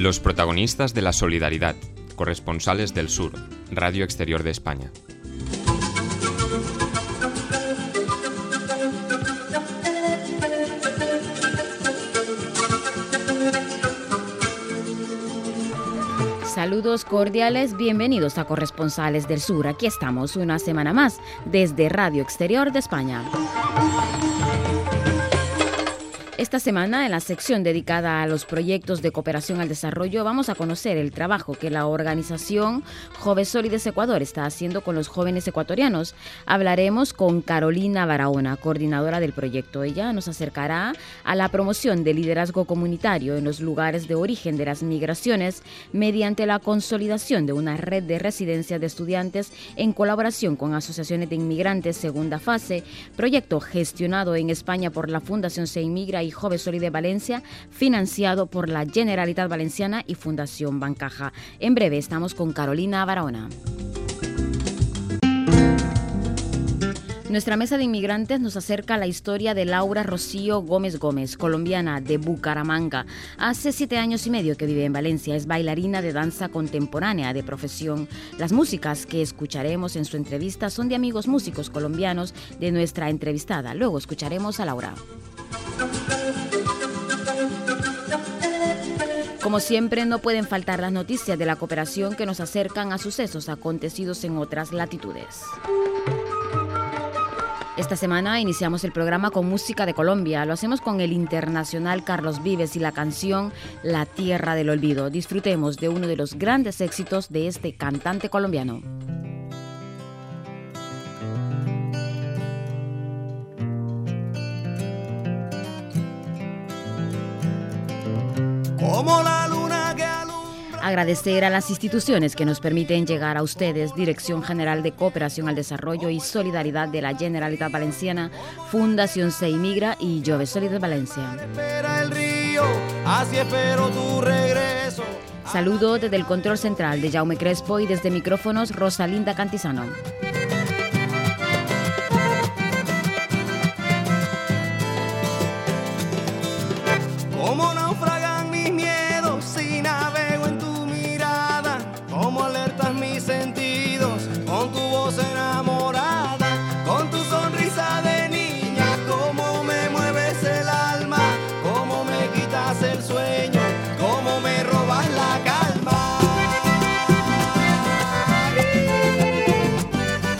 Los protagonistas de la solidaridad, corresponsales del sur, Radio Exterior de España. Saludos cordiales, bienvenidos a Corresponsales del Sur. Aquí estamos una semana más desde Radio Exterior de España. Esta semana, en la sección dedicada a los proyectos de cooperación al desarrollo, vamos a conocer el trabajo que la organización Jovesolides Ecuador está haciendo con los jóvenes ecuatorianos. Hablaremos con Carolina Barahona, coordinadora del proyecto. Ella nos acercará a la promoción del liderazgo comunitario en los lugares de origen de las migraciones mediante la consolidación de una red de residencias de estudiantes en colaboración con asociaciones de inmigrantes, segunda fase, proyecto gestionado en España por la Fundación Se Inmigra y Jovesolides Valencia, financiado por la Generalitat Valenciana y Fundación Bancaja. En breve estamos con Carolina Barahona. Nuestra mesa de inmigrantes nos acerca a la historia de Laura Rocío Gómez Gómez, colombiana de Bucaramanga. Hace 7 años y medio que vive en Valencia. Es bailarina de danza contemporánea de profesión. Las músicas que escucharemos en su entrevista son de amigos músicos colombianos de nuestra entrevistada. Luego escucharemos a Laura. Como siempre, no pueden faltar las noticias de la cooperación que nos acercan a sucesos acontecidos en otras latitudes. Esta semana iniciamos el programa con música de Colombia. Lo hacemos con el internacional Carlos Vives y la canción La Tierra del Olvido. Disfrutemos de uno de los grandes éxitos de este cantante colombiano. Como la luna que alumbra. Agradecer a las instituciones que nos permiten llegar a ustedes: Dirección General de Cooperación al Desarrollo y Solidaridad de la Generalitat Valenciana, Fundación Se Inmigra y Jovesolides Valencia. Espera el río, así espero tu regreso. Saludo desde el control central de Jaume Crespo y desde micrófonos Rosalinda Cantizano. Como naufragan mis miedos si navego en tu mirada, como alertas mis sentidos con tu voz enamorada, con tu sonrisa de niña, como me mueves el alma, como me quitas el sueño, como me robas la calma.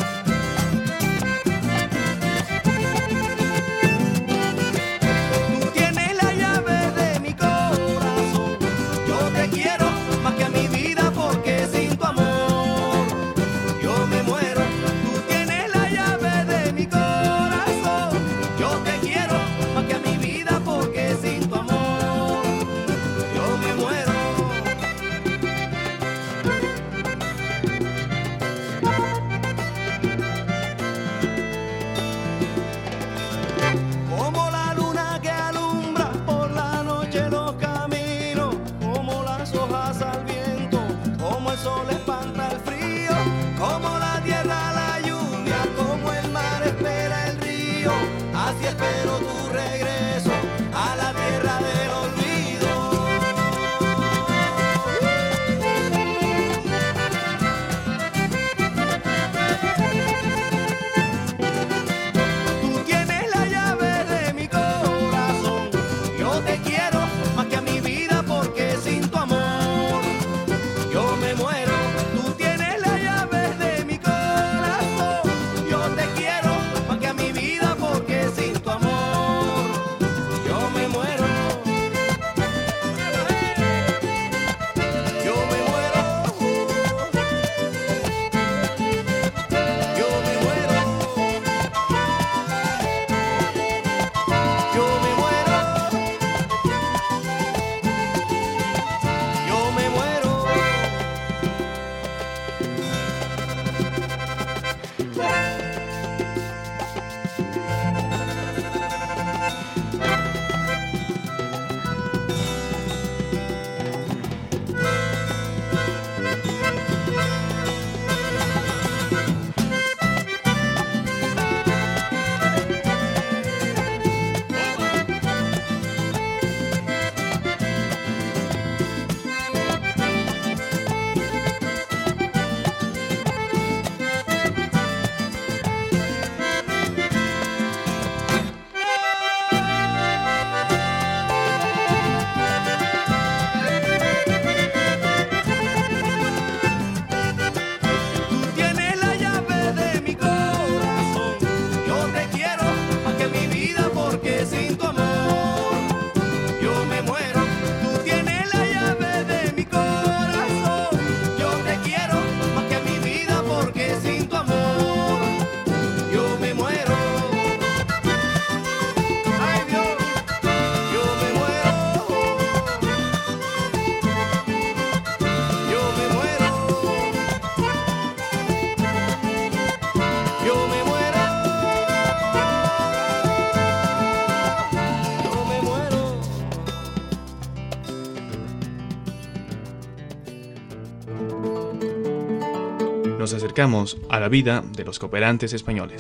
Nos acercamos a la vida de los cooperantes españoles.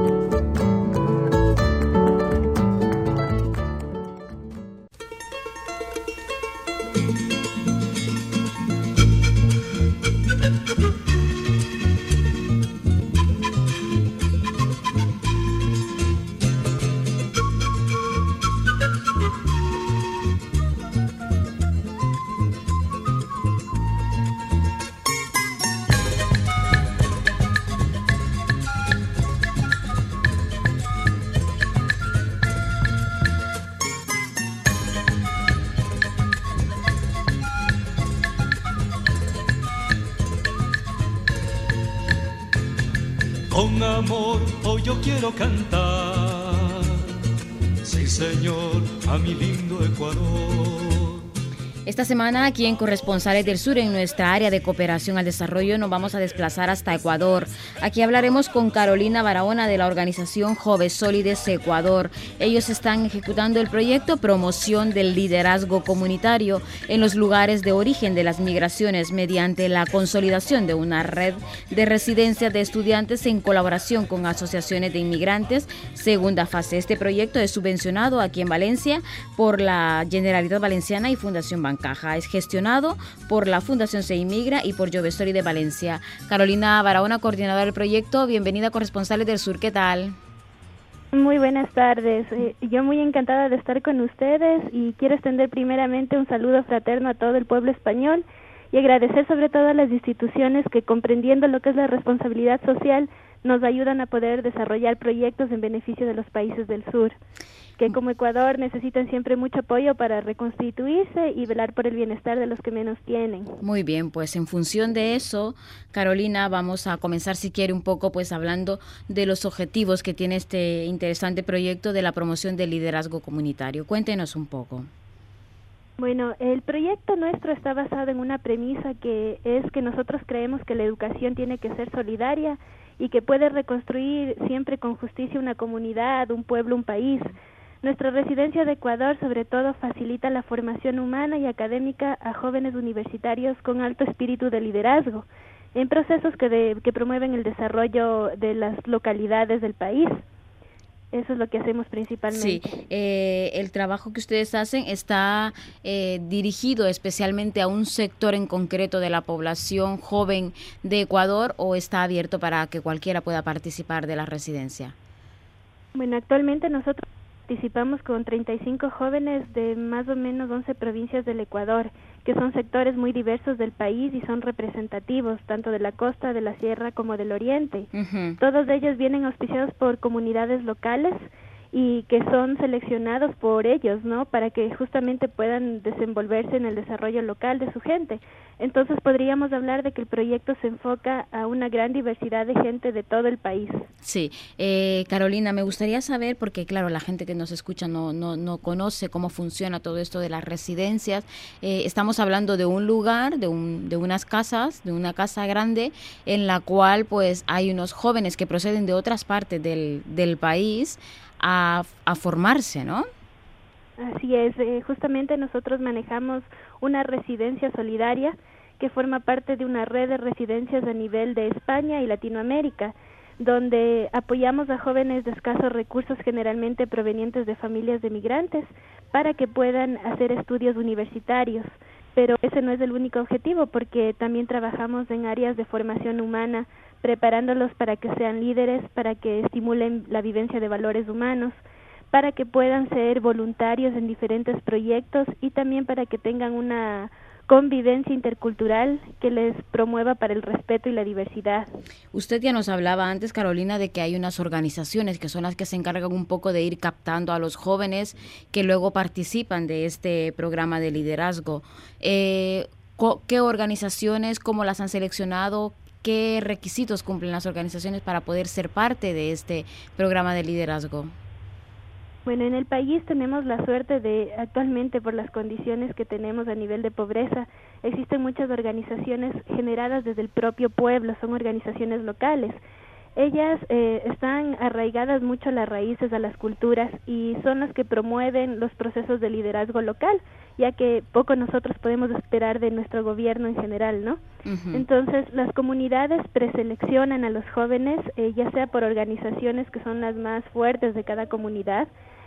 Con amor hoy yo quiero cantar, sí señor, a mi lindo Ecuador. Esta semana aquí en Corresponsales del Sur, en nuestra área de cooperación al desarrollo, nos vamos a desplazar hasta Ecuador. Aquí hablaremos con Carolina Barahona de la organización Jovesólides Ecuador. Ellos están ejecutando el proyecto Promoción del Liderazgo Comunitario en los lugares de origen de las migraciones mediante la consolidación de una red de residencias de estudiantes en colaboración con asociaciones de inmigrantes. Segunda fase. Este proyecto es subvencionado aquí en Valencia por la Generalitat Valenciana y Fundación Bancaja. Es gestionado por la Fundación Se Inmigra y por Jovesólides Valencia. Carolina Barahona, coordinadora del proyecto, bienvenida a Corresponsales del Sur, ¿qué tal? Muy buenas tardes, yo muy encantada de estar con ustedes y quiero extender primeramente un saludo fraterno a todo el pueblo español y agradecer sobre todo a las instituciones que, comprendiendo lo que es la responsabilidad social, nos ayudan a poder desarrollar proyectos en beneficio de los países del sur, que como Ecuador necesitan siempre mucho apoyo para reconstituirse y velar por el bienestar de los que menos tienen. Muy bien, pues en función de eso, Carolina, vamos a comenzar, si quiere, un poco pues hablando de los objetivos que tiene este interesante proyecto de la promoción del liderazgo comunitario. Cuéntenos un poco. Bueno, el proyecto nuestro está basado en una premisa que es que nosotros creemos que la educación tiene que ser solidaria y que puede reconstruir siempre con justicia una comunidad, un pueblo, un país. Nuestra residencia de Ecuador, sobre todo, facilita la formación humana y académica a jóvenes universitarios con alto espíritu de liderazgo, en procesos que promueven el desarrollo de las localidades del país. Eso es lo que hacemos principalmente. Sí, el trabajo que ustedes hacen está dirigido especialmente a un sector en concreto de la población joven de Ecuador, ¿o está abierto para que cualquiera pueda participar de la residencia? Bueno, actualmente nosotros participamos con 35 jóvenes de más o menos 11 provincias del Ecuador, que son sectores muy diversos del país y son representativos tanto de la costa, de la sierra como del oriente. Uh-huh. Todos ellos vienen auspiciados por comunidades locales y que son seleccionados por ellos, ¿no?, para que justamente puedan desenvolverse en el desarrollo local de su gente. Entonces podríamos hablar de que el proyecto se enfoca a una gran diversidad de gente de todo el país. Sí, Carolina, me gustaría saber, porque claro, la gente que nos escucha no conoce cómo funciona todo esto de las residencias. Estamos hablando de un lugar, de unas casas, de una casa grande, en la cual pues hay unos jóvenes que proceden de otras partes del país a formarse, ¿no? Así es, justamente nosotros manejamos una residencia solidaria que forma parte de una red de residencias a nivel de España y Latinoamérica, donde apoyamos a jóvenes de escasos recursos, generalmente provenientes de familias de migrantes, para que puedan hacer estudios universitarios. Pero ese no es el único objetivo, porque también trabajamos en áreas de formación humana, preparándolos para que sean líderes, para que estimulen la vivencia de valores humanos, para que puedan ser voluntarios en diferentes proyectos y también para que tengan una convivencia intercultural que les promueva para el respeto y la diversidad. Usted ya nos hablaba antes, Carolina, de que hay unas organizaciones que son las que se encargan un poco de ir captando a los jóvenes que luego participan de este programa de liderazgo. ¿Qué organizaciones, cómo las han seleccionado? ¿Qué requisitos cumplen las organizaciones para poder ser parte de este programa de liderazgo? Bueno, en el país tenemos la suerte de, actualmente por las condiciones que tenemos a nivel de pobreza, existen muchas organizaciones generadas desde el propio pueblo, son organizaciones locales. Ellas están arraigadas mucho a las raíces, a las culturas, y son las que promueven los procesos de liderazgo local ya que poco nosotros podemos esperar de nuestro gobierno en general, ¿no? Entonces, las comunidades preseleccionan a los jóvenes, ya sea por organizaciones que son las más fuertes de cada comunidad,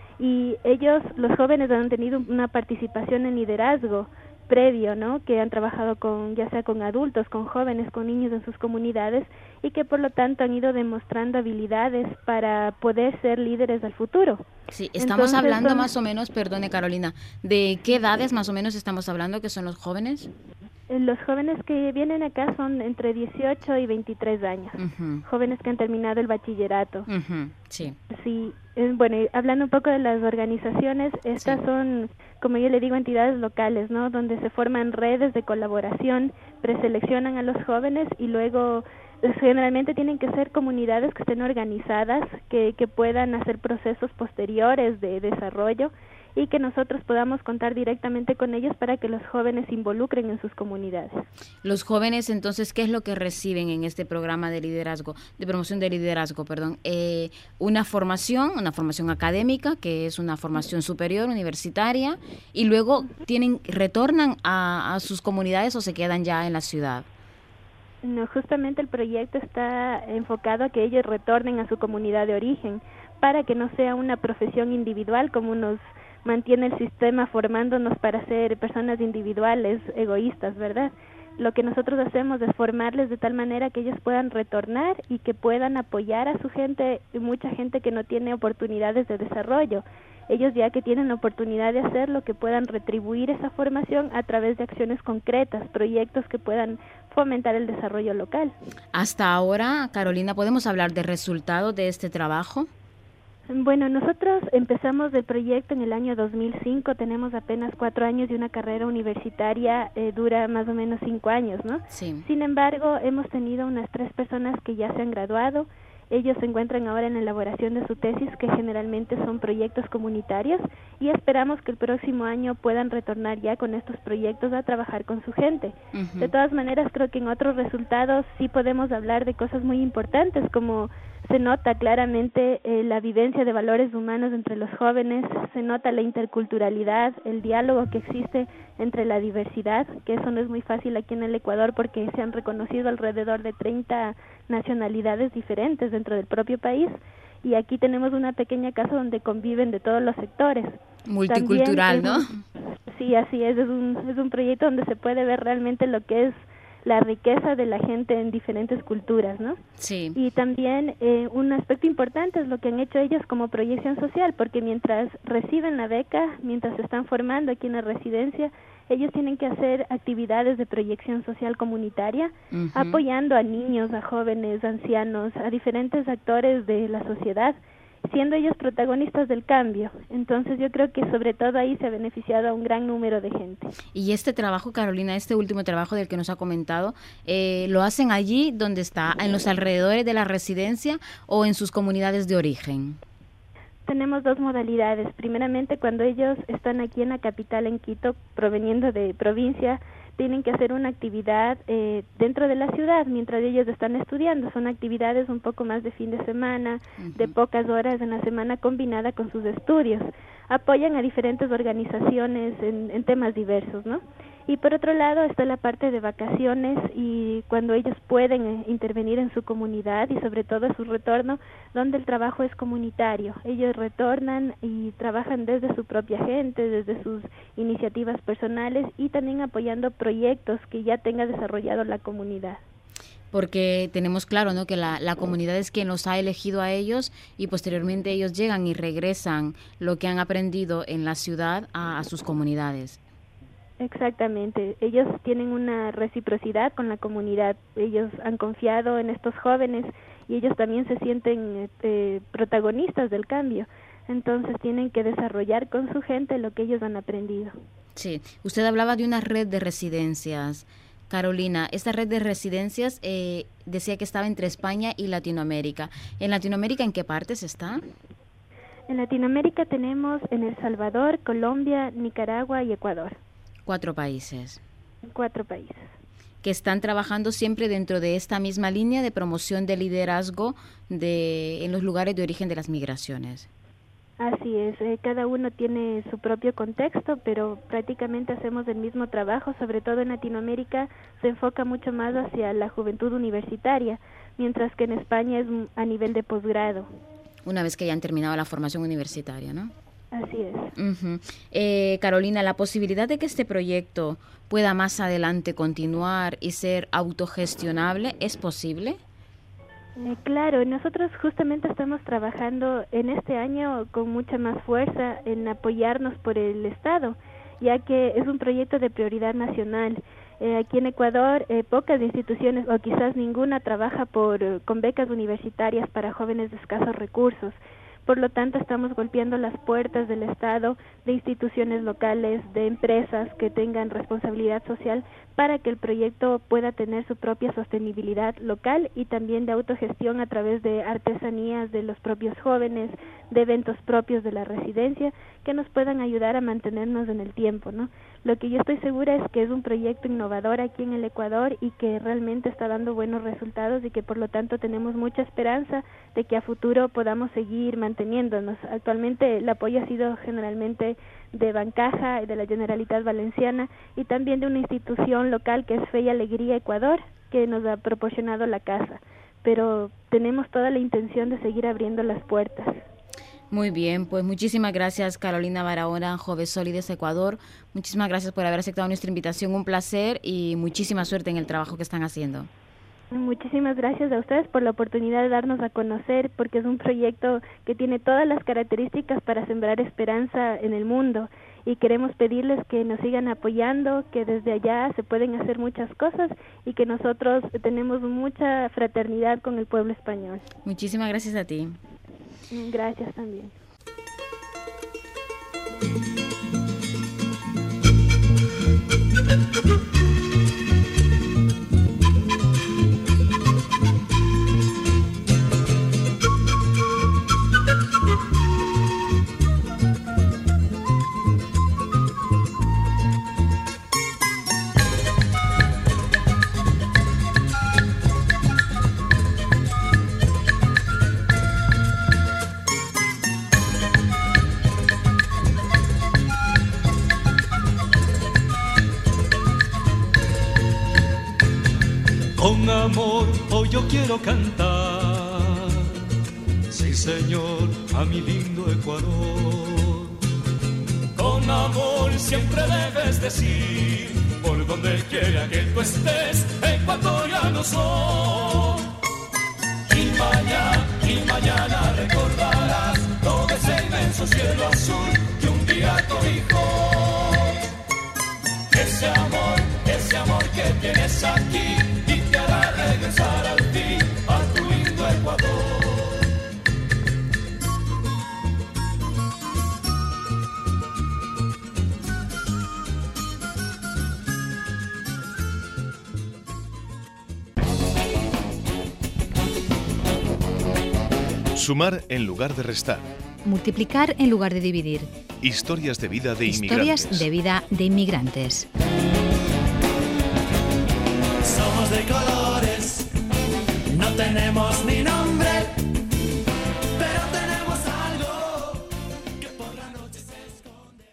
y los jóvenes han tenido una participación en liderazgo previo, ¿no? Que han trabajado ya sea con adultos, con jóvenes, con niños en sus comunidades, y que por lo tanto han ido demostrando habilidades para poder ser líderes del futuro. Sí, estamos hablando más o menos, perdone Carolina, ¿de qué edades más o menos estamos hablando que son los jóvenes? Los jóvenes que vienen acá son entre 18 y 23 años, jóvenes que han terminado el bachillerato. Sí. Sí, bueno, hablando un poco de las organizaciones, estas son, como yo le digo, entidades locales, ¿no? Donde se forman redes de colaboración, preseleccionan a los jóvenes y luego generalmente tienen que ser comunidades que estén organizadas, que puedan hacer procesos posteriores de desarrollo y que nosotros podamos contar directamente con ellos para que los jóvenes se involucren en sus comunidades. Los jóvenes, entonces, ¿qué es lo que reciben en este programa de liderazgo, de promoción de liderazgo, perdón? Una formación académica, que es una formación superior, universitaria, y luego retornan a sus comunidades o se quedan ya en la ciudad. No, justamente el proyecto está enfocado a que ellos retornen a su comunidad de origen, para que no sea una profesión individual como nos mantiene el sistema formándonos para ser personas individuales, egoístas, ¿verdad? Lo que nosotros hacemos es formarles de tal manera que ellos puedan retornar y que puedan apoyar a su gente, mucha gente que no tiene oportunidades de desarrollo. Ellos ya que tienen la oportunidad de hacerlo, que puedan retribuir esa formación a través de acciones concretas, proyectos que puedan fomentar el desarrollo local. Hasta ahora, Carolina, ¿podemos hablar de resultados de este trabajo? Bueno, nosotros empezamos el proyecto en el año 2005, tenemos apenas 4 años y una carrera universitaria dura más o menos 5 años, ¿no? Sí. Sin embargo, hemos tenido unas 3 personas que ya se han graduado. Ellos se encuentran ahora en la elaboración de su tesis, que generalmente son proyectos comunitarios, y esperamos que el próximo año puedan retornar ya con estos proyectos a trabajar con su gente. De todas maneras, creo que en otros resultados sí podemos hablar de cosas muy importantes, como se nota claramente la vivencia de valores humanos entre los jóvenes, se nota la interculturalidad, el diálogo que existe entre la diversidad, que eso no es muy fácil aquí en el Ecuador porque se han reconocido alrededor de 30 nacionalidades diferentes dentro del propio país, y aquí tenemos una pequeña casa donde conviven de todos los sectores. Multicultural, también, ¿no? Sí, así es un proyecto donde se puede ver realmente lo que es la riqueza de la gente en diferentes culturas, ¿no? Sí. Y también un aspecto importante es lo que han hecho ellos como proyección social, porque mientras reciben la beca, mientras se están formando aquí en la residencia, ellos tienen que hacer actividades de proyección social comunitaria, apoyando a niños, a jóvenes, a ancianos, a diferentes actores de la sociedad, siendo ellos protagonistas del cambio. Entonces yo creo que sobre todo ahí se ha beneficiado a un gran número de gente. Y este trabajo, Carolina, este último trabajo del que nos ha comentado, ¿lo hacen allí donde está, en los alrededores de la residencia o en sus comunidades de origen? Tenemos 2 modalidades. Primeramente, cuando ellos están aquí en la capital, en Quito, proveniendo de provincia, tienen que hacer una actividad dentro de la ciudad mientras ellos están estudiando. Son actividades un poco más de fin de semana, de pocas horas en la semana combinada con sus estudios. Apoyan a diferentes organizaciones en temas diversos, ¿no? Y por otro lado está la parte de vacaciones, y cuando ellos pueden intervenir en su comunidad y sobre todo su retorno, donde el trabajo es comunitario. Ellos retornan y trabajan desde su propia gente, desde sus iniciativas personales y también apoyando proyectos que ya tenga desarrollado la comunidad. Porque tenemos claro, ¿no?, que la comunidad es quien los ha elegido a ellos y posteriormente ellos llegan y regresan lo que han aprendido en la ciudad a sus comunidades. Exactamente, ellos tienen una reciprocidad con la comunidad, ellos han confiado en estos jóvenes y ellos también se sienten protagonistas del cambio, entonces tienen que desarrollar con su gente lo que ellos han aprendido. Sí, usted hablaba de una red de residencias, Carolina. Esta red de residencias decía que estaba entre España y Latinoamérica. ¿En Latinoamérica en qué partes está? En Latinoamérica tenemos en El Salvador, Colombia, Nicaragua y Ecuador. 4 países. 4 países. Que están trabajando siempre dentro de esta misma línea de promoción de liderazgo en los lugares de origen de las migraciones. Así es, cada uno tiene su propio contexto, pero prácticamente hacemos el mismo trabajo, sobre todo en Latinoamérica se enfoca mucho más hacia la juventud universitaria, mientras que en España es a nivel de posgrado. Una vez que ya han terminado la formación universitaria, ¿no? Así es. Uh-huh. Carolina, ¿la posibilidad de que este proyecto pueda más adelante continuar y ser autogestionable es posible? Claro, nosotros justamente estamos trabajando en este año con mucha más fuerza en apoyarnos por el Estado, ya que es un proyecto de prioridad nacional. Aquí en Ecuador, pocas instituciones o quizás ninguna trabaja con becas universitarias para jóvenes de escasos recursos. Por lo tanto, estamos golpeando las puertas del Estado, de instituciones locales, de empresas que tengan responsabilidad social para que el proyecto pueda tener su propia sostenibilidad local y también de autogestión a través de artesanías de los propios jóvenes, de eventos propios de la residencia que nos puedan ayudar a mantenernos en el tiempo, ¿no? Lo que yo estoy segura es que es un proyecto innovador aquí en el Ecuador y que realmente está dando buenos resultados y que por lo tanto tenemos mucha esperanza de que a futuro podamos seguir manteniéndonos. Actualmente el apoyo ha sido generalmente de Bancaja y de la Generalitat Valenciana y también de una institución local que es Fe y Alegría Ecuador, que nos ha proporcionado la casa, pero tenemos toda la intención de seguir abriendo las puertas. Muy bien, pues muchísimas gracias Carolina Barahona, Jovesólides Ecuador. Muchísimas gracias por haber aceptado nuestra invitación, un placer y muchísima suerte en el trabajo que están haciendo. Muchísimas gracias a ustedes por la oportunidad de darnos a conocer, porque es un proyecto que tiene todas las características para sembrar esperanza en el mundo y queremos pedirles que nos sigan apoyando, que desde allá se pueden hacer muchas cosas y que nosotros tenemos mucha fraternidad con el pueblo español. Muchísimas gracias a ti. Gracias también. Con amor hoy yo quiero cantar, sí señor, a mi lindo Ecuador. Con amor siempre debes decir, por donde quiera que tú estés, ecuatoriano soy. Y mañana recordarás todo ese inmenso cielo azul que un día cobijó. Ese amor que tienes aquí y te hará regresar al fin a tu lindo Ecuador. Sumar en lugar de restar. Multiplicar en lugar de dividir. Historias de vida de inmigrantes. Historias de vida de inmigrantes. Somos de colores, no tenemos ni nombre, pero tenemos algo que por la noche se esconde.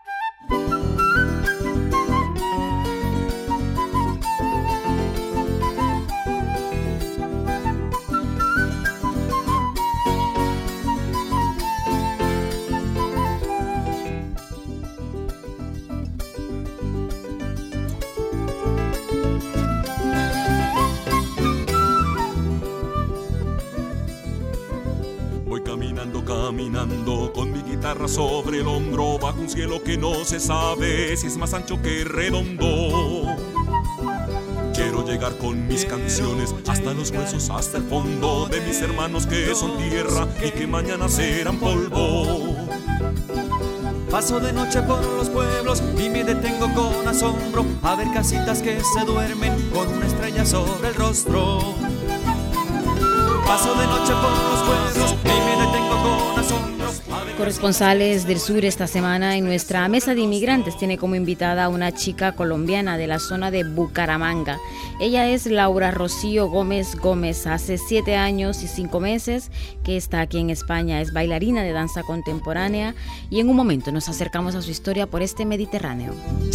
Caminando con mi guitarra sobre el hombro, bajo un cielo que no se sabe si es más ancho que redondo. Quiero llegar con mis canciones hasta los huesos, hasta el fondo de mis hermanos que son tierra y que mañana serán polvo. Paso de noche por los pueblos y me detengo con asombro a ver casitas que se duermen con una estrella sobre el rostro. Paso de noche por los pueblos y me detengo con asombro a ver Corresponsales del Sur esta semana en nuestra mesa de inmigrantes tiene como invitada a una chica colombiana de la zona de Bucaramanga. Ella es Laura Rocío Gómez Gómez. Hace 7 años y 5 meses que está aquí en España. Es bailarina de danza contemporánea y en un momento nos acercamos a su historia por este Mediterráneo.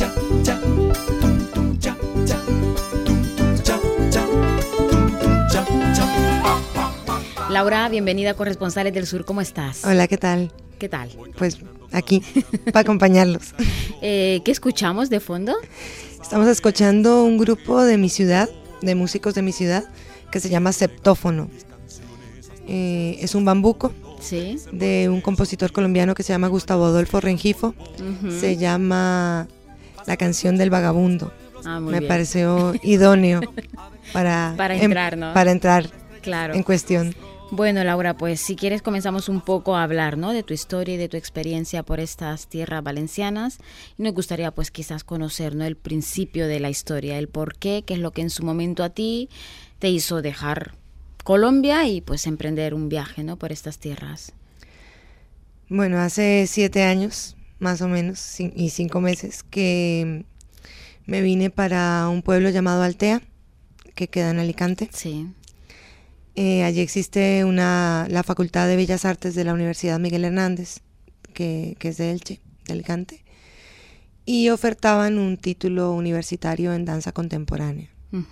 Laura, bienvenida a Corresponsales del Sur. ¿Cómo estás? Hola, ¿qué tal? ¿Qué tal? Pues aquí, para acompañarlos. ¿Qué escuchamos de fondo? Estamos escuchando un grupo de mi ciudad, de músicos de mi ciudad, que se llama Septófono. Es un bambuco, ¿sí?, de un compositor colombiano que se llama Gustavo Adolfo Rengifo. Se llama La canción del vagabundo. Me pareció idóneo para entrar, ¿no? Para entrar, claro, en cuestión. Bueno, Laura, pues si quieres comenzamos un poco a hablar, ¿no?, de tu historia y de tu experiencia por estas tierras valencianas. Y nos gustaría pues quizás conocer, ¿no?, el principio de la historia, el por qué es lo que en su momento a ti te hizo dejar Colombia y pues emprender un viaje, ¿no?, por estas tierras. Bueno, hace 7 años, más o menos, y 5 meses, que me vine para un pueblo llamado Altea, que queda en Alicante. Sí. Allí existe la Facultad de Bellas Artes de la Universidad Miguel Hernández, que es de Elche, de Alicante, y ofertaban un título universitario en danza contemporánea.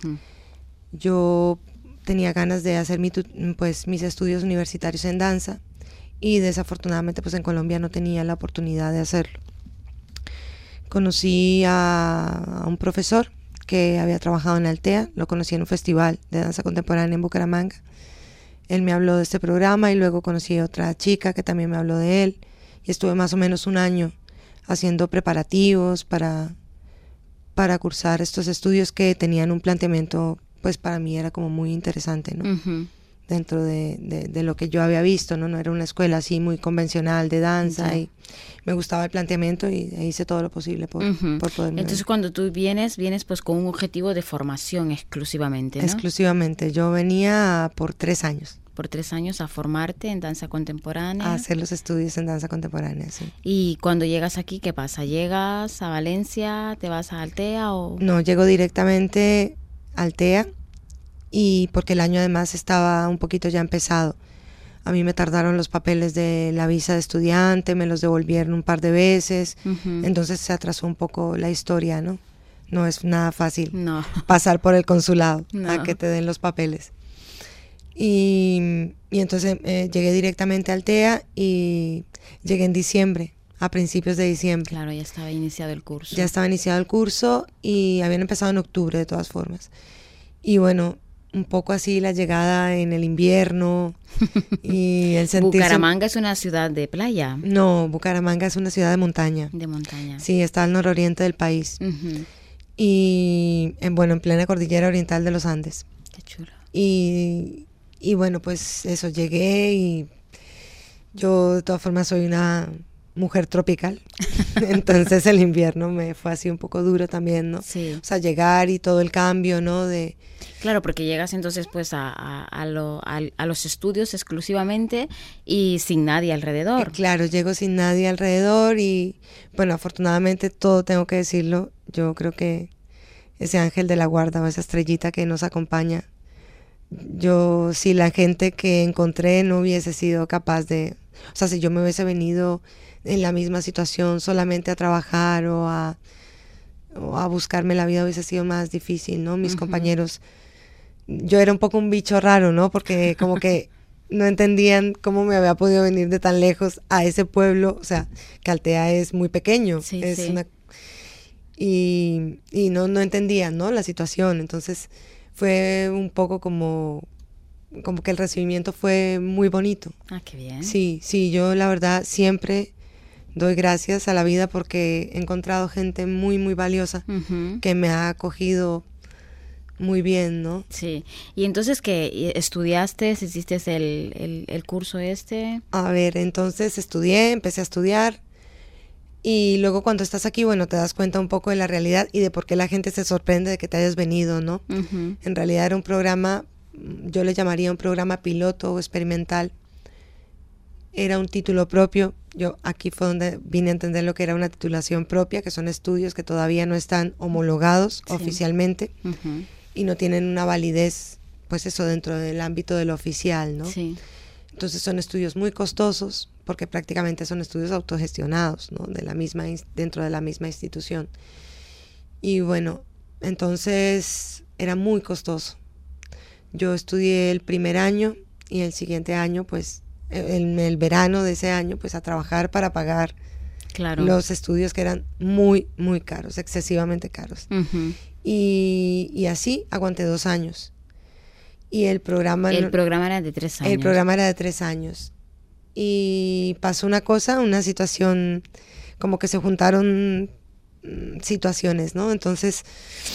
Yo tenía ganas de hacer mis estudios universitarios en danza y desafortunadamente pues en Colombia no tenía la oportunidad de hacerlo. Conocí a un profesor que había trabajado en Altea, lo conocí en un festival de danza contemporánea en Bucaramanga. Él me habló de este programa y luego conocí a otra chica que también me habló de él y estuve más o menos 1 año haciendo preparativos para cursar estos estudios que tenían un planteamiento, pues para mí era como muy interesante, ¿no? Dentro de lo que yo había visto, ¿no? No era una escuela así muy convencional de danza y me gustaba el planteamiento y hice todo lo posible por poderme. Entonces cuando tú vienes pues con un objetivo de formación exclusivamente, ¿no? Exclusivamente, yo venía por 3 años. Por 3 años a formarte en danza contemporánea. A hacer los estudios en danza contemporánea, sí. ¿Y cuando llegas aquí, qué pasa? ¿Llegas a Valencia, te vas a Altea o...? No, llego directamente a Altea. Y porque el año además estaba un poquito ya empezado. A mí me tardaron los papeles de la visa de estudiante, me los devolvieron un par de veces, entonces se atrasó un poco la historia, ¿no? No es nada fácil pasar por el consulado a que te den los papeles. Y entonces llegué directamente a Altea y llegué en diciembre, a principios de diciembre. Claro, ya estaba iniciado el curso. Ya estaba iniciado el curso y habían empezado en octubre de todas formas. Y bueno, un poco así la llegada en el invierno y el sentirse... ¿Bucaramanga es una ciudad de playa? No, Bucaramanga es una ciudad de montaña. De montaña. Sí, está al nororiente del país. Y en plena cordillera oriental de los Andes. Qué chulo. Y bueno, pues eso, llegué y yo de todas formas soy una mujer tropical, entonces el invierno me fue así un poco duro también, ¿no? Sí. O sea, llegar y todo el cambio, ¿no? Claro, porque llegas entonces pues a los estudios exclusivamente y sin nadie alrededor. Claro, llego sin nadie alrededor y bueno, afortunadamente todo tengo que decirlo, yo creo que ese ángel de la guarda o esa estrellita que nos acompaña, si la gente que encontré no hubiese sido capaz de, o sea, si yo me hubiese venido en la misma situación solamente a trabajar o a buscarme la vida hubiese sido más difícil, ¿no? Mis compañeros, yo era un poco un bicho raro, ¿no? Porque como que no entendían cómo me había podido venir de tan lejos a ese pueblo, o sea, que Altea es muy pequeño, y no entendían, ¿no? La situación, entonces fue un poco como que el recibimiento fue muy bonito. Ah, qué bien. Sí, yo la verdad siempre doy gracias a la vida porque he encontrado gente muy, muy valiosa que me ha acogido muy bien, ¿no? Sí. ¿Y entonces qué? ¿Estudiaste? ¿Hiciste el curso este? A ver, entonces empecé a estudiar y luego cuando estás aquí, bueno, te das cuenta un poco de la realidad y de por qué la gente se sorprende de que te hayas venido, ¿no? En realidad era un programa, yo le llamaría un programa piloto o experimental era un título propio. Yo aquí fue donde vine a entender lo que era una titulación propia, que son estudios que todavía no están homologados oficialmente y no tienen una validez, pues eso, dentro del ámbito de lo oficial, ¿no? Sí. Entonces son estudios muy costosos porque prácticamente son estudios autogestionados, ¿no? Dentro de la misma institución. Y bueno, entonces era muy costoso. Yo estudié el primer año y el siguiente año, pues en el verano de ese año, pues a trabajar para pagar los estudios que eran muy, muy caros, excesivamente caros. Y así aguanté 2 años. Y el programa era de 3 años. El programa era de 3 años. Y pasó una situación, como que se juntaron situaciones, ¿no? Entonces,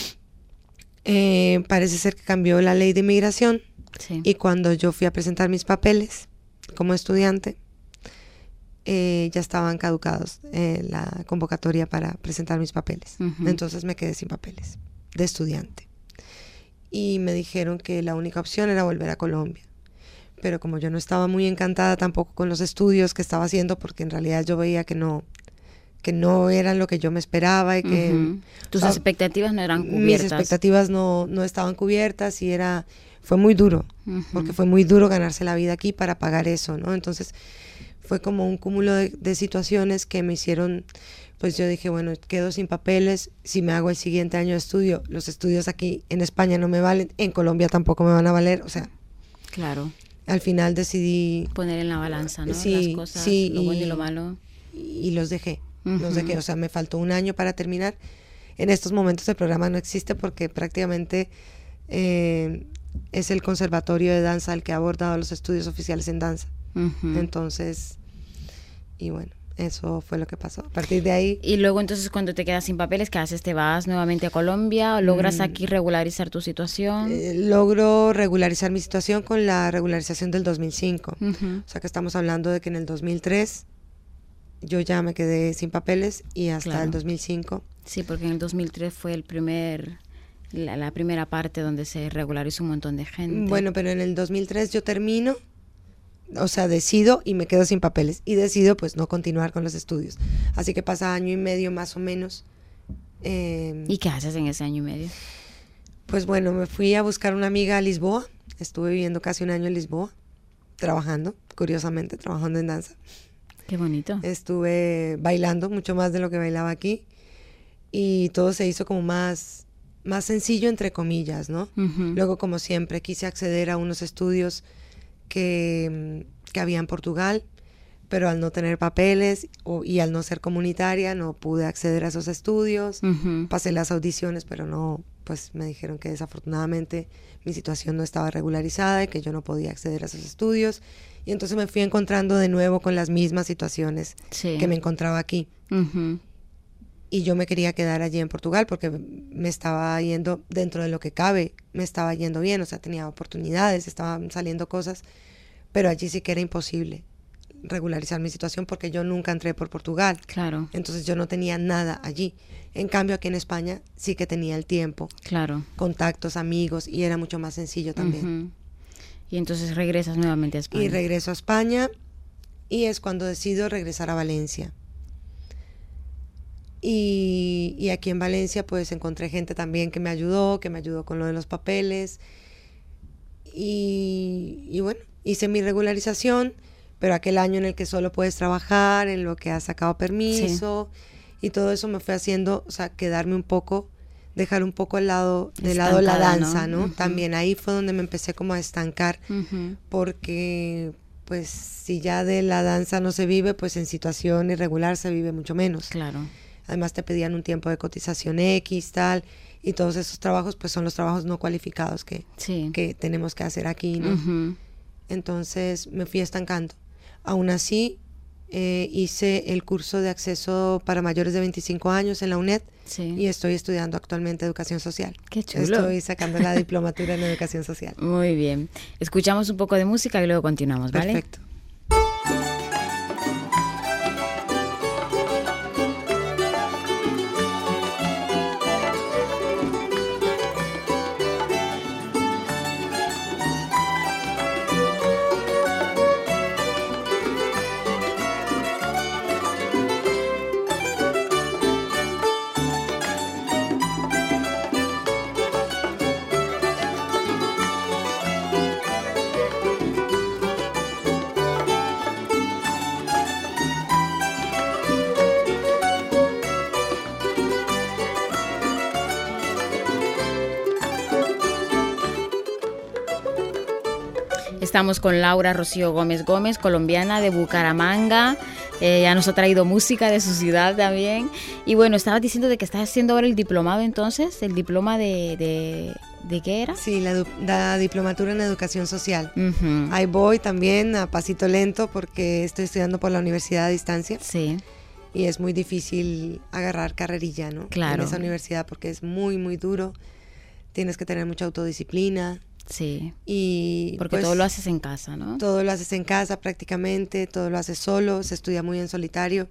parece ser que cambió la ley de inmigración. Sí. Y cuando yo fui a presentar mis papeles como estudiante, ya estaban caducados la convocatoria para presentar mis papeles. Entonces me quedé sin papeles de estudiante. Y me dijeron que la única opción era volver a Colombia. Pero como yo no estaba muy encantada tampoco con los estudios que estaba haciendo, porque en realidad yo veía que no eran lo que yo me esperaba y que... Tus expectativas no eran cubiertas. Mis expectativas no estaban cubiertas y fue muy duro, porque fue muy duro ganarse la vida aquí para pagar eso, ¿no? Entonces fue como un cúmulo de situaciones que me hicieron, pues yo dije, bueno, quedo sin papeles, si me hago el siguiente año de estudio, los estudios aquí en España no me valen, en Colombia tampoco me van a valer, o sea... Claro. Al final decidí... poner en la balanza, ¿no? Sí, las cosas, sí, lo bueno y lo malo. Y los dejé, o sea, me faltó 1 año para terminar. En estos momentos el programa no existe porque prácticamente es el Conservatorio de Danza el que ha abordado los estudios oficiales en danza. Entonces, y bueno, eso fue lo que pasó. A partir de ahí... Y luego entonces cuando te quedas sin papeles, ¿qué haces? ¿Te vas nuevamente a Colombia? ¿O logras aquí regularizar tu situación? Logro regularizar mi situación con la regularización del 2005. O sea que estamos hablando de que en el 2003 yo ya me quedé sin papeles y hasta el 2005. Sí, porque en el 2003 fue la primera parte donde se regularizó un montón de gente. Bueno, pero en el 2003 yo termino, o sea, decido y me quedo sin papeles. Y decido pues no continuar con los estudios. Así que pasa 1 año y medio más o menos. ¿Y qué haces en ese 1 año y medio? Pues bueno, me fui a buscar una amiga a Lisboa. Estuve viviendo casi 1 año en Lisboa, trabajando en danza. Qué bonito. Estuve bailando mucho más de lo que bailaba aquí. Y todo se hizo como más sencillo, entre comillas, ¿no? Luego, como siempre, quise acceder a unos estudios que había en Portugal, pero al no tener papeles y al no ser comunitaria, no pude acceder a esos estudios. Pasé las audiciones, pero no, pues me dijeron que desafortunadamente mi situación no estaba regularizada y que yo no podía acceder a esos estudios. Y entonces me fui encontrando de nuevo con las mismas situaciones que me encontraba aquí. Y yo me quería quedar allí en Portugal porque me estaba yendo, dentro de lo que cabe, me estaba yendo bien, o sea, tenía oportunidades, estaban saliendo cosas, pero allí sí que era imposible regularizar mi situación porque yo nunca entré por Portugal. Claro. Entonces yo no tenía nada allí. En cambio, aquí en España sí que tenía el tiempo, contactos, amigos, y era mucho más sencillo también. Y entonces regresas nuevamente a España. Y regreso a España y es cuando decido regresar a Valencia. Y aquí en Valencia pues encontré gente también que me ayudó con lo de los papeles y bueno, hice mi regularización, pero aquel año en el que solo puedes trabajar, en lo que has sacado permiso y todo eso me fue haciendo, o sea, quedarme un poco, dejar un poco de lado la danza, ¿no? También ahí fue donde me empecé como a estancar, porque pues si ya de la danza no se vive, pues en situación irregular se vive mucho menos. Claro. Además te pedían un tiempo de cotización X, tal, y todos esos trabajos pues son los trabajos no cualificados que tenemos que hacer aquí, ¿no? Entonces me fui estancando. Aún así hice el curso de acceso para mayores de 25 años en la UNED y estoy estudiando actualmente educación social. Qué chulo. Estoy sacando la diplomatura en educación social. Muy bien. Escuchamos un poco de música y luego continuamos, ¿vale? Perfecto. Estamos con Laura Rocío Gómez Gómez, colombiana de Bucaramanga. Ya nos ha traído música de su ciudad también. Y bueno, estabas diciendo de que estás haciendo ahora el diplomado entonces, el diploma ¿de qué era? Sí, la diplomatura en educación social. Uh-huh. Ahí voy también a pasito lento porque estoy estudiando por la universidad a distancia. Sí. Y es muy difícil agarrar carrerilla, ¿no? Claro. En esa universidad porque es muy, muy duro. Tienes que tener mucha autodisciplina. Sí. Y porque pues, todo lo haces en casa, ¿no? Todo lo haces en casa prácticamente, todo lo haces solo, se estudia muy en solitario.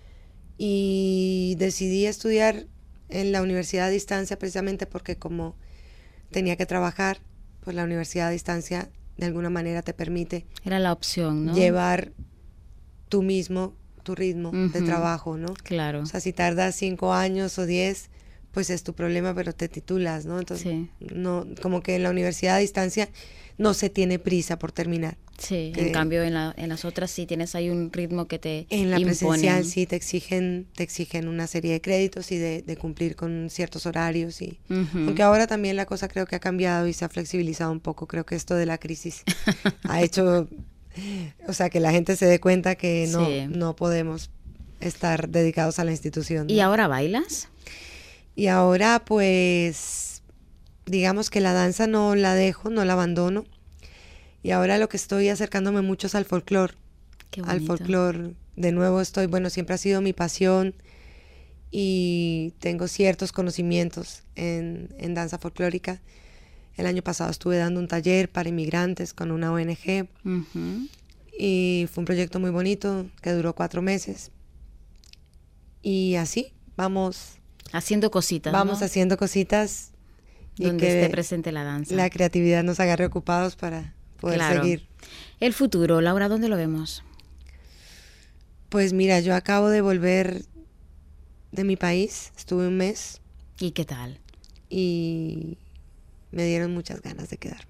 Y decidí estudiar en la universidad a distancia precisamente porque como tenía que trabajar, pues la universidad a distancia de alguna manera te permite... Era la opción, ¿no? Llevar tú mismo tu ritmo de trabajo, ¿no? Claro. O sea, si tardas 5 años o 10, pues es tu problema, pero te titulas, ¿no? Entonces, sí. No, como que en la universidad a distancia no se tiene prisa por terminar. Sí, en cambio en las otras sí tienes ahí un ritmo que te en la imponen. Presencial sí te exigen una serie de créditos y de cumplir con ciertos horarios y aunque ahora también la cosa creo que ha cambiado y se ha flexibilizado un poco. Creo que esto de la crisis ha hecho, o sea, que la gente se dé cuenta que no podemos estar dedicados a la institución, ¿no? ¿Y ahora bailas? Y ahora pues digamos que la danza no la dejo, no la abandono. Y ahora lo que estoy acercándome mucho es al folclore. Al folclore, de nuevo siempre ha sido mi pasión y tengo ciertos conocimientos en danza folclórica. El año pasado estuve dando un taller para inmigrantes con una ONG y fue un proyecto muy bonito que duró 4 meses. Y así vamos haciendo cositas. Vamos haciendo cositas. Donde esté presente la danza. La creatividad nos agarre ocupados para poder seguir. El futuro, Laura, ¿dónde lo vemos? Pues mira, yo acabo de volver de mi país, estuve un mes. ¿Y qué tal? Y me dieron muchas ganas de quedarme.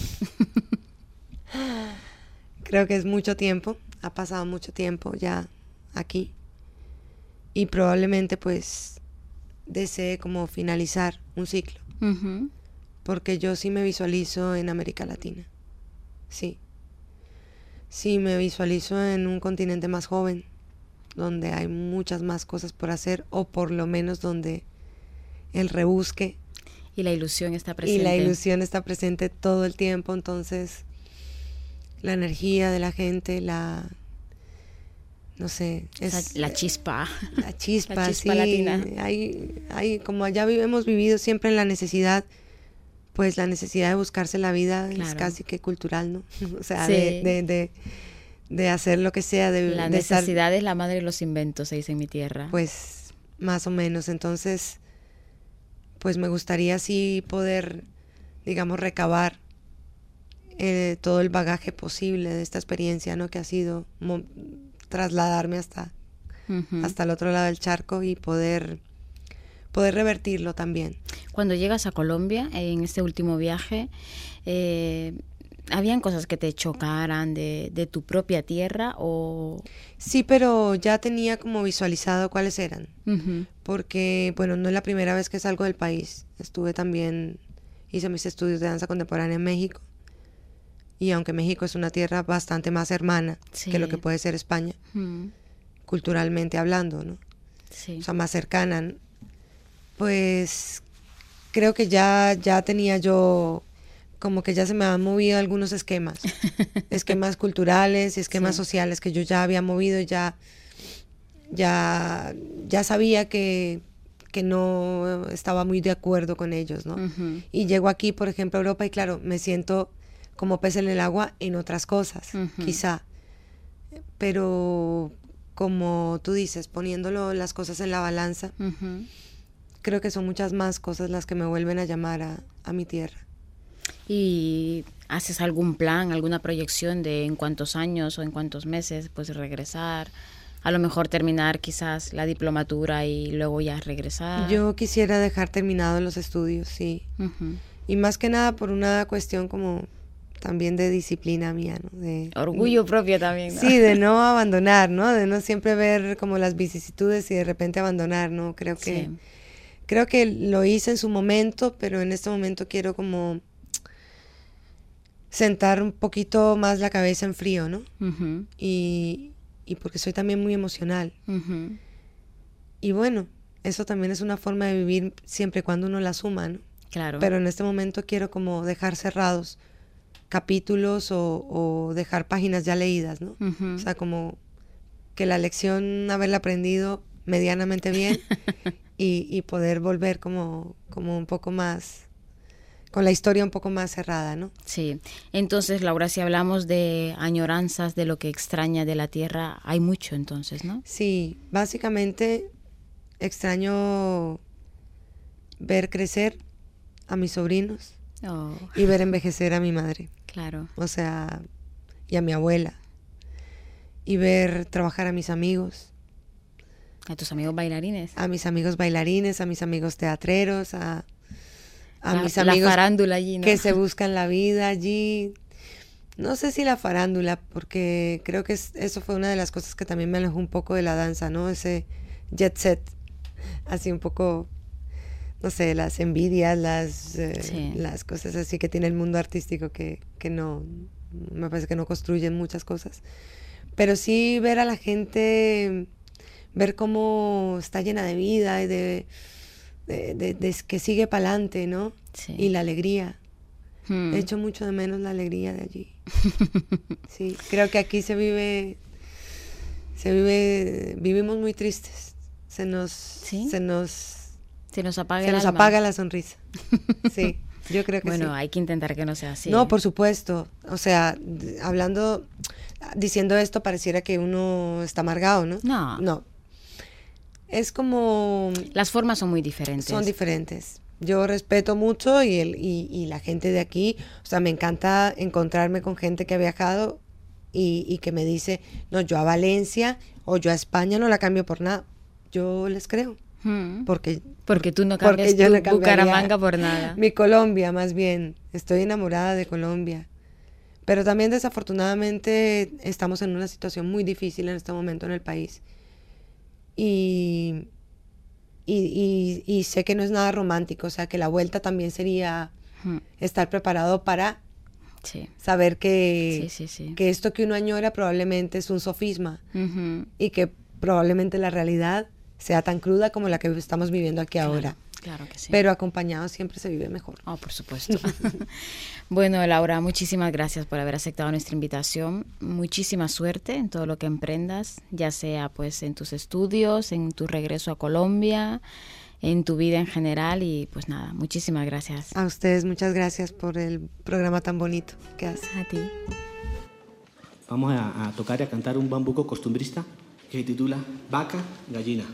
Creo que es mucho tiempo, ha pasado mucho tiempo ya aquí. Y probablemente pues desee como finalizar un ciclo. Porque yo sí me visualizo en América Latina. Sí, me visualizo en un continente más joven, donde hay muchas más cosas por hacer, o por lo menos donde el rebusque y la ilusión está presente. Y la ilusión está presente todo el tiempo, entonces la energía de la gente, no sé, es la chispa. La chispa, sí, latina. Hay como allá hemos vivido siempre en la necesidad, pues la necesidad de buscarse la vida es casi que cultural, ¿no? O sea, sí. de hacer lo que sea. La necesidad es la madre de los inventos, se dice en mi tierra. Pues más o menos, entonces, pues me gustaría así poder, digamos, recabar todo el bagaje posible de esta experiencia, ¿no? Que ha sido trasladarme hasta el otro lado del charco y poder revertirlo también. Cuando llegas a Colombia, en este último viaje, ¿habían cosas que te chocaran de tu propia tierra? O... Sí, pero ya tenía como visualizado cuáles eran. Porque, bueno, no es la primera vez que salgo del país. Hice mis estudios de danza contemporánea en México. Y aunque México es una tierra bastante más hermana que lo que puede ser España, culturalmente hablando, ¿no? Sí. O sea, más cercana, pues creo que ya tenía yo, como que ya se me han movido algunos esquemas culturales y esquemas sociales que yo ya había movido y ya sabía que no estaba muy de acuerdo con ellos, ¿no? Y llego aquí, por ejemplo, a Europa y claro, me siento como pez en el agua en otras cosas, quizá, pero como tú dices, poniéndolo las cosas en la balanza, creo que son muchas más cosas las que me vuelven a llamar a mi tierra. ¿Y haces algún plan, alguna proyección de en cuántos años o en cuántos meses pues regresar? A lo mejor terminar quizás la diplomatura y luego ya regresar. Yo quisiera dejar terminados los estudios, sí. Y más que nada por una cuestión como también de disciplina mía, ¿no? Orgullo propio también, ¿no? Sí, de no abandonar, ¿no? De no siempre ver como las vicisitudes y de repente abandonar, ¿no? Creo que lo hice en su momento, pero en este momento quiero como sentar un poquito más la cabeza en frío, ¿no? Ujú. Y porque soy también muy emocional. Ujú. Y bueno, eso también es una forma de vivir siempre y cuando uno la suma, ¿no? Claro. Pero en este momento quiero como dejar cerrados capítulos o dejar páginas ya leídas, ¿no? Ujú. O sea, como que la lección haberla aprendido medianamente bien y poder volver como un poco más, con la historia un poco más cerrada, ¿no? Sí. Entonces, Laura, si hablamos de añoranzas, de lo que extraña de la tierra, hay mucho entonces, ¿no? Sí, básicamente extraño ver crecer a mis sobrinos Oh, y ver envejecer a mi madre, claro. o sea, y a mi abuela, y ver trabajar a mis amigos, A tus amigos bailarines. a mis amigos bailarines, a mis amigos teatreros, a mis La amigos farándula allí, ¿no? que se buscan la vida allí. No sé si la farándula, porque creo que eso fue una de las cosas que también me alejó un poco de la danza, ¿no? Ese jet set, así un poco, no sé, las envidias, las cosas así que tiene el mundo artístico que no, me parece que no construyen muchas cosas. Pero sí ver a la gente, ver cómo está llena de vida y de que sigue para adelante, ¿no? Sí. Y la alegría. He hecho mucho de menos la alegría de allí. Sí, creo que aquí vivimos muy tristes. Se nos apaga la sonrisa. Sí, yo creo que sí. Bueno, hay que intentar que no sea así. No, por supuesto. O sea, diciendo esto pareciera que uno está amargado, ¿no? No. Es como... Las formas son muy diferentes. Son diferentes. Yo respeto mucho y la gente de aquí, o sea, me encanta encontrarme con gente que ha viajado y que me dice, no, yo a Valencia o yo a España no la cambio por nada. Yo les creo. Porque tú no cambias tu Bucaramanga por nada. Mi Colombia, más bien. Estoy enamorada de Colombia. Pero también, desafortunadamente, estamos en una situación muy difícil en este momento en el país. Y sé que no es nada romántico, o sea, que la vuelta también sería estar preparado para saber que esto que uno añora probablemente es un sofisma y que probablemente la realidad sea tan cruda como la que estamos viviendo aquí ahora. Claro que sí. Pero acompañado siempre se vive mejor. Oh, por supuesto. Bueno, Laura, muchísimas gracias por haber aceptado nuestra invitación. Muchísima suerte en todo lo que emprendas, ya sea pues en tus estudios, en tu regreso a Colombia, en tu vida en general y pues nada, muchísimas gracias. A ustedes, muchas gracias por el programa tan bonito que hacen. A ti. Vamos a tocar y a cantar un bambuco costumbrista que se titula Vaca, Gallina.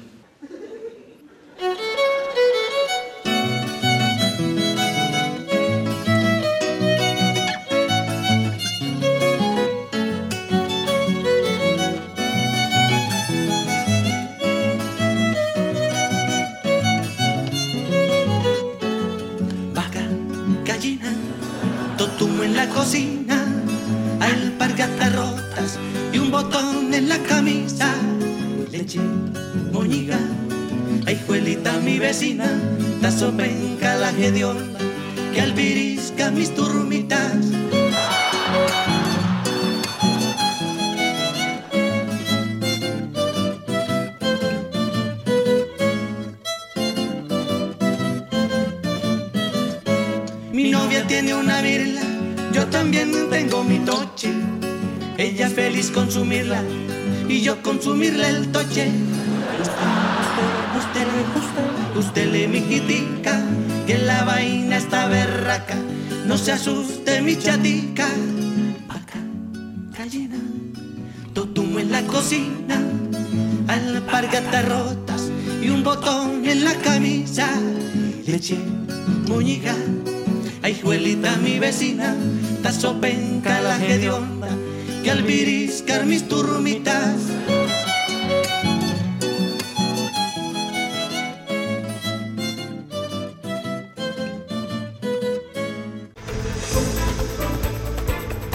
Cocina, alpargatas rotas y un botón en la camisa. Leche, moñiga, ay juelita mi vecina, tazo penca la hedionda que albirisca mis turmitas. Mi novia tiene una virla, yo también tengo mi toche, ella feliz consumirla y yo consumirle el toche. Usted le mijitica, que la vaina está berraca, no se asuste mi chatica. Vaca, gallina, totumo en la cocina, alpargatas rotas y un botón en la camisa. Leche, moñiga, ay juelita mi vecina, tazo penca la hedionda que albiriscar mis turmitas.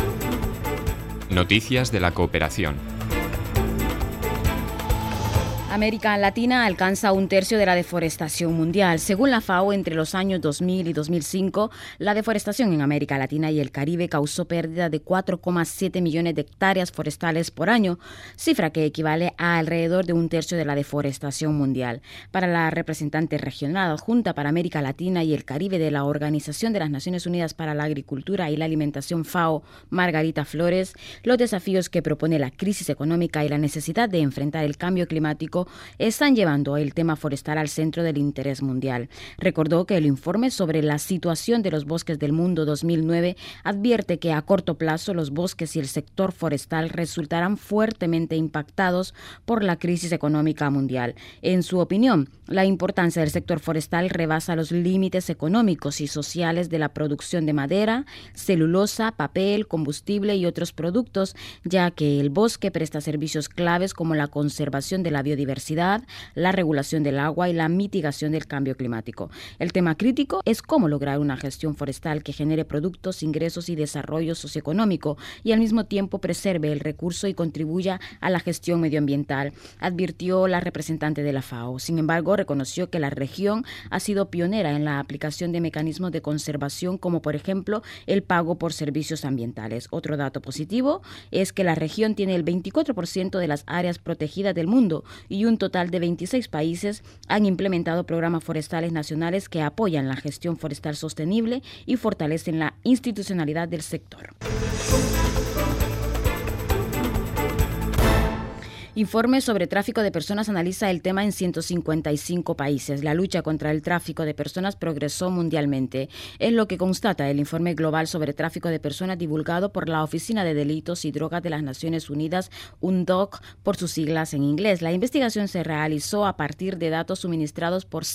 Noticias de la cooperación. América Latina alcanza 1/3 de la deforestación mundial. Según la FAO, entre los años 2000 y 2005, la deforestación en América Latina y el Caribe causó pérdida de 4,7 millones de hectáreas forestales por año, cifra que equivale a alrededor de 1/3 de la deforestación mundial. Para la representante regional adjunta para América Latina y el Caribe de la Organización de las Naciones Unidas para la Agricultura y la Alimentación FAO, Margarita Flores, los desafíos que propone la crisis económica y la necesidad de enfrentar el cambio climático están llevando el tema forestal al centro del interés mundial. Recordó que el informe sobre la situación de los bosques del mundo 2009 advierte que a corto plazo los bosques y el sector forestal resultarán fuertemente impactados por la crisis económica mundial. En su opinión, la importancia del sector forestal rebasa los límites económicos y sociales de la producción de madera, celulosa, papel, combustible y otros productos, ya que el bosque presta servicios claves como la conservación de la biodiversidad, la regulación del agua y la mitigación del cambio climático. El tema crítico es cómo lograr una gestión forestal que genere productos, ingresos y desarrollo socioeconómico y al mismo tiempo preserve el recurso y contribuya a la gestión medioambiental, advirtió la representante de la FAO. Sin embargo, reconoció que la región ha sido pionera en la aplicación de mecanismos de conservación como por ejemplo el pago por servicios ambientales. Otro dato positivo es que la región tiene el 24% de las áreas protegidas del mundo y un total de 26 países han implementado programas forestales nacionales que apoyan la gestión forestal sostenible y fortalecen la institucionalidad del sector. Informe sobre tráfico de personas analiza el tema en 155 países. La lucha contra el tráfico de personas progresó mundialmente. Es lo que constata el informe global sobre tráfico de personas divulgado por la Oficina de Delitos y Drogas de las Naciones Unidas, UNODC, por sus siglas en inglés. La investigación se realizó a partir de datos suministrados por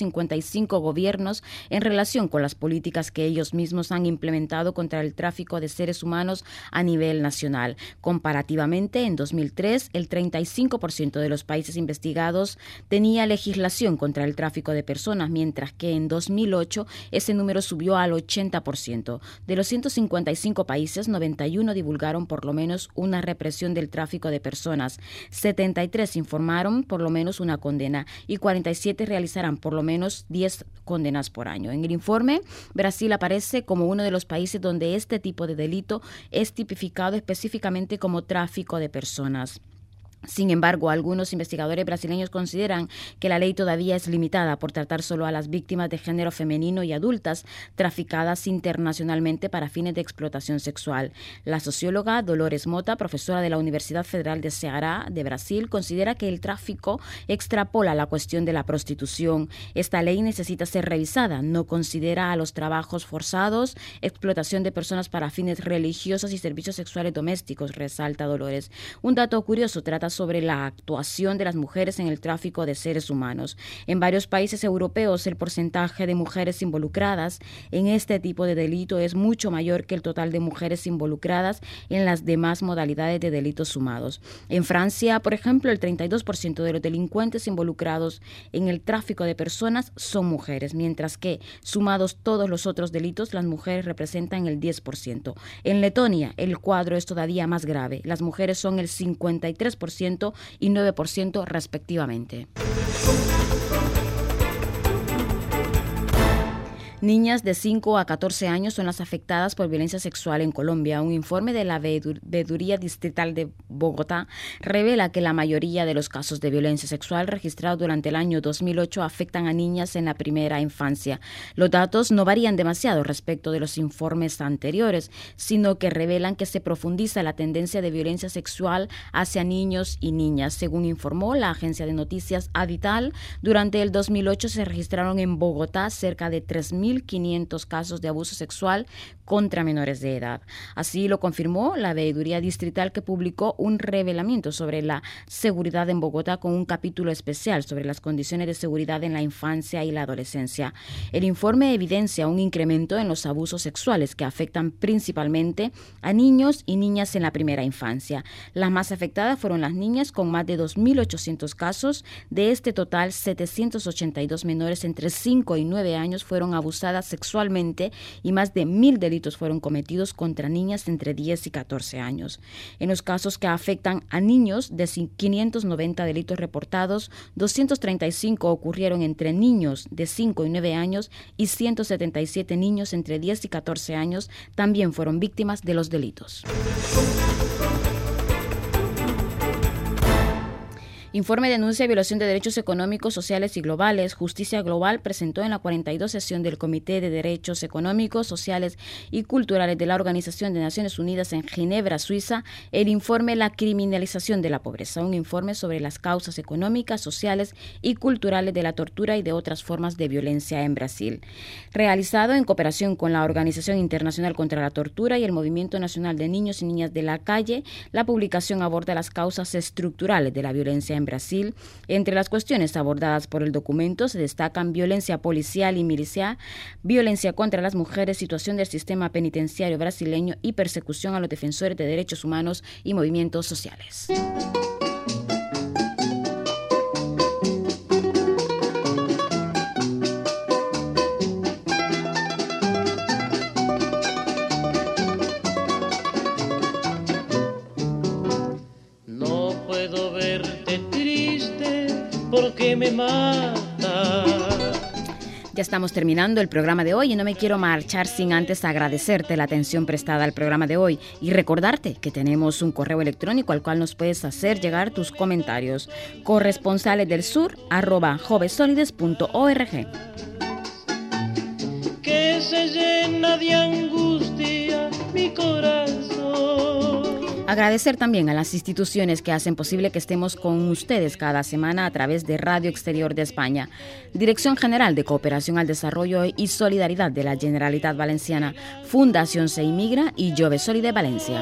155 gobiernos en relación con las políticas que ellos mismos han implementado contra el tráfico de seres humanos a nivel nacional. Comparativamente, en 2003, el 35% de los países investigados tenía legislación contra el tráfico de personas, mientras que en 2008 ese número subió al 80%. De los 155 países, 91 divulgaron por lo menos una represión del tráfico de personas, 73 informaron por lo menos una condena y 47 realizarán por lo menos 10 condenas por año. En el informe, Brasil aparece como uno de los países donde este tipo de delito es tipificado específicamente como tráfico de personas. Sin embargo, algunos investigadores brasileños consideran que la ley todavía es limitada por tratar solo a las víctimas de género femenino y adultas traficadas internacionalmente para fines de explotación sexual. La socióloga Dolores Mota, profesora de la Universidad Federal de Ceará de Brasil, considera que el tráfico extrapola la cuestión de la prostitución. Esta ley necesita ser revisada. No considera a los trabajos forzados, explotación de personas para fines religiosos y servicios sexuales domésticos, resalta Dolores. Un dato curioso trata sobre la actuación de las mujeres en el tráfico de seres humanos. En varios países europeos, el porcentaje de mujeres involucradas en este tipo de delito es mucho mayor que el total de mujeres involucradas en las demás modalidades de delitos sumados. En Francia, por ejemplo, el 32% de los delincuentes involucrados en el tráfico de personas son mujeres, mientras que, sumados todos los otros delitos, las mujeres representan el 10%. En Letonia, el cuadro es todavía más grave. Las mujeres son el 53% y 9% respectivamente. Niñas de 5 a 14 años son las afectadas por violencia sexual en Colombia. Un informe de la Veeduría Distrital de Bogotá revela que la mayoría de los casos de violencia sexual registrados durante el año 2008 afectan a niñas en la primera infancia. Los datos no varían demasiado respecto de los informes anteriores, sino que revelan que se profundiza la tendencia de violencia sexual hacia niños y niñas. Según informó la agencia de noticias Adital, durante el 2008 se registraron en Bogotá cerca de 3.500 casos de abuso sexual contra menores de edad. Así lo confirmó la Veeduría Distrital, que publicó un revelamiento sobre la seguridad en Bogotá con un capítulo especial sobre las condiciones de seguridad en la infancia y la adolescencia. El informe evidencia un incremento en los abusos sexuales que afectan principalmente a niños y niñas en la primera infancia. Las más afectadas fueron las niñas, con más de 2.800 casos. De este total, 782 menores entre 5 y 9 años fueron abusadas sexualmente y más de 1.000 delitos delitos fueron cometidos contra niñas entre 10 y 14 años. En los casos que afectan a niños, de 590 delitos reportados, 235 ocurrieron entre niños de 5 y 9 años y 177 niños entre 10 y 14 años también fueron víctimas de los delitos. Informe denuncia violación de derechos económicos, sociales y globales. Justicia Global presentó en la 42 sesión del Comité de Derechos Económicos, Sociales y Culturales de la Organización de Naciones Unidas en Ginebra, Suiza, el informe La criminalización de la pobreza, un informe sobre las causas económicas, sociales y culturales de la tortura y de otras formas de violencia en Brasil. Realizado en cooperación con la Organización Internacional contra la Tortura y el Movimiento Nacional de Niños y Niñas de la Calle, la publicación aborda las causas estructurales de la violencia en Brasil. Entre las cuestiones abordadas por el documento se destacan violencia policial y militar, violencia contra las mujeres, situación del sistema penitenciario brasileño y persecución a los defensores de derechos humanos y movimientos sociales. Porque me mata. Ya estamos terminando el programa de hoy y no me quiero marchar sin antes agradecerte la atención prestada al programa de hoy y recordarte que tenemos un correo electrónico al cual nos puedes hacer llegar tus comentarios. corresponsalesdelsur@jovesolides.org. Que se llena de angustia mi corazón. Agradecer también a las instituciones que hacen posible que estemos con ustedes cada semana a través de Radio Exterior de España, Dirección General de Cooperación al Desarrollo y Solidaridad de la Generalitat Valenciana, Fundación Se Inmigra y Jove Solide Valencia.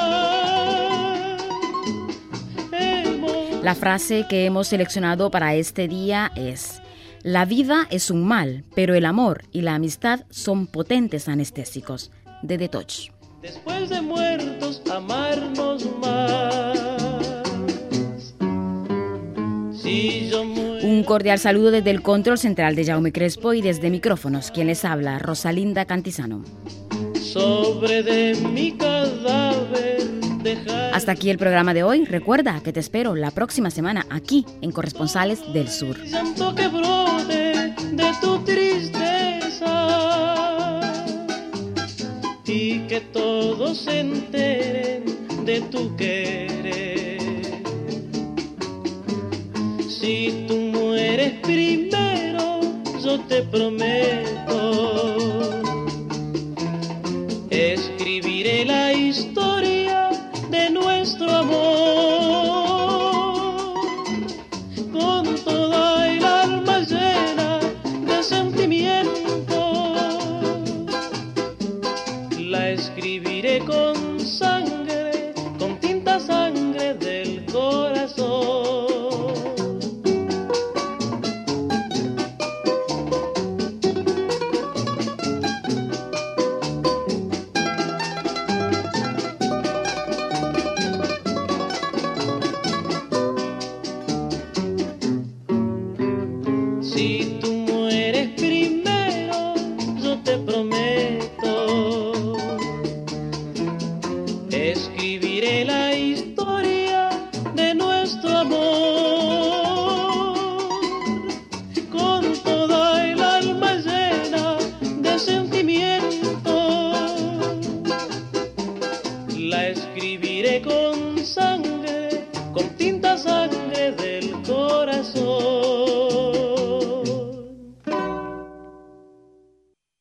La frase que hemos seleccionado para este día es: la vida es un mal, pero el amor y la amistad son potentes anestésicos. De Detoch. Después de muertos, amarnos más. Si yo un cordial saludo desde el control central de Jaume Crespo y desde micrófonos, quien les habla, Rosalinda Cantizano. Sobre de mi cadáver dejar... Hasta aquí el programa de hoy. Recuerda que te espero la próxima semana aquí en Corresponsales del Sur. Santo que brote de tu tristeza y que todos se enteren de tu querer. Si tú mueres primero, yo te prometo, escribiré la historia de nuestro amor con toda el alma llena de sentimiento. La escribiré con sangre, con tinta sangre del corazón. Si tú mueres primero, yo te prometo, escribiré la historia de nuestro amor con toda el alma llena de sentimiento. La escribiré con sangre